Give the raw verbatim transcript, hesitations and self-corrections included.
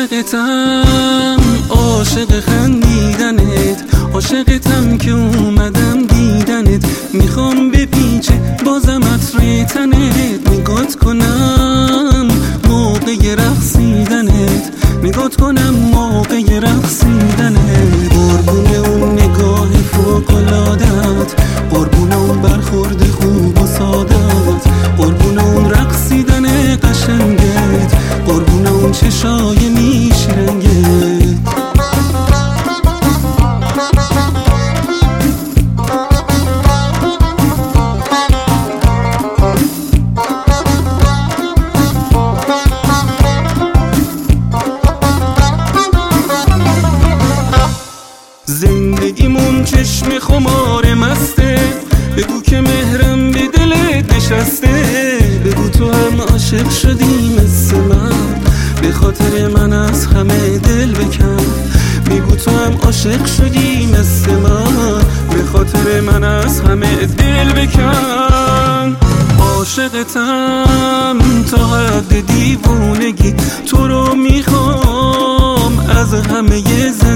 عاشقتم عاشق خندیدنت، عاشقتم که اومدم دیدنت. میخوام بپیچه بازم عطر تنت، نگات کنم موقع رقصیدنت، نگات کنم موقع رقصیدنت. قربون اون نگاه فوق‌العاده‌ات، قربون اون برخورد خوب و ساده‌ات، قربون اون رقصیدن قشنگت، قربون اون چشای نیش رنگت. زندگیمون چشم خمار مسته، بگو که مهرم به دلت نشسته، بگو تو هم عاشق شدی مثل من، به خاطر من از همه دل بکن. بگو تو هم عاشق شدی مثل من، به خاطر من از همه دل بکن. عاشقتم تا حد دیوونگی، تو رو میخوام از همه زندگی.